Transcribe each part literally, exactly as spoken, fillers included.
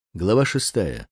Глава шестая.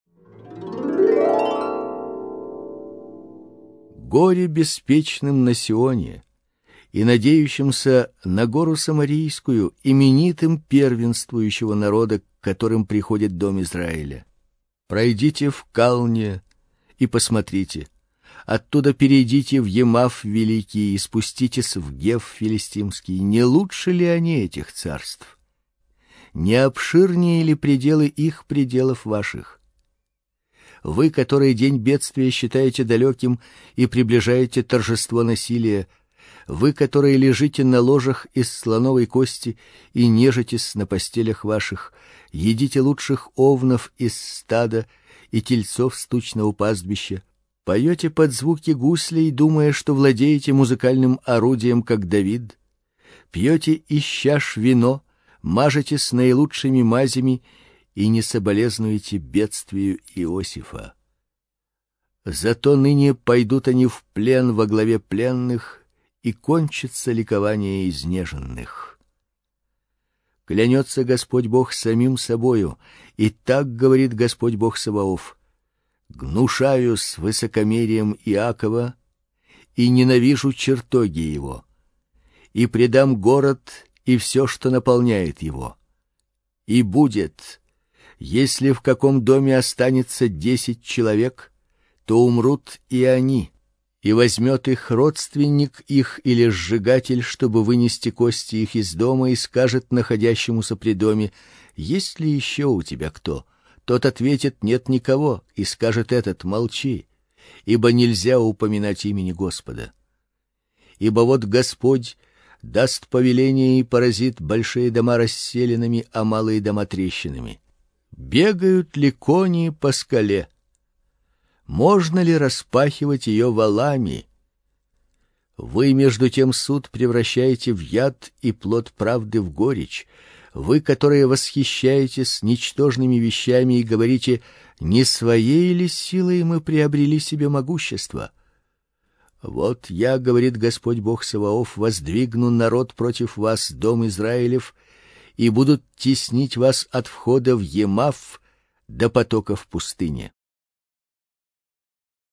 Горе беспечным на Сионе и надеющимся на гору Самарийскую, именитым первенствующего народа, к которым приходит дом Израиля. Пройдите в Калне и посмотрите, оттуда перейдите в Емав великий и спуститесь в Гев филистимский. Не лучше ли они этих царств? Не обширнее ли пределы их пределов ваших? Вы, которые день бедствия считаете далеким и приближаете торжество насилия, вы, которые лежите на ложах из слоновой кости и нежитесь на постелях ваших, едите лучших овнов из стада и тельцов с тучного пастбища, поете под звуки гуслей, думая, что владеете музыкальным орудием, как Давид, пьете из чаш вино, мажетесь наилучшими мазями и не соболезнуете бедствию Иосифа. Зато ныне пойдут они в плен во главе пленных, и кончится ликование изнеженных. Клянется Господь Бог самим собою, и так говорит Господь Бог Саваоф: гнушаюсь высокомерием Иакова и ненавижу чертоги его, и предам город и все, что наполняет его. И будет, если в каком доме останется десять человек, то умрут и они, и возьмет их родственник их или сжигатель, чтобы вынести кости их из дома, и скажет находящемуся при доме: есть ли еще у тебя кто? Тот ответит: нет никого, и скажет этот: молчи, ибо нельзя упоминать имени Господа. Ибо вот Господь даст повеление и поразит большие дома расселенными, а малые дома трещинами. Бегают ли кони по скале? Можно ли распахивать ее валами? Вы между тем суд превращаете в яд и плод правды в горечь. Вы, которые восхищаетесь ничтожными вещами и говорите: не своей ли силой мы приобрели себе могущество? Вот я, говорит Господь Бог Саваоф, воздвигну народ против вас, дом Израилев, и будут теснить вас от входа в Емав до потока в пустыне.